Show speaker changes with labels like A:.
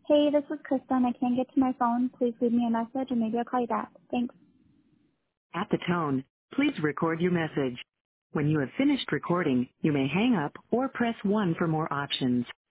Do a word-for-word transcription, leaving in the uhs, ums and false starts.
A: Hey, this is Kristen. I can't get to my phone. Please leave me a message and maybe I'll call you back. Thanks.
B: At the tone, please record your message. When you have finished recording, you may hang up or press one for more options.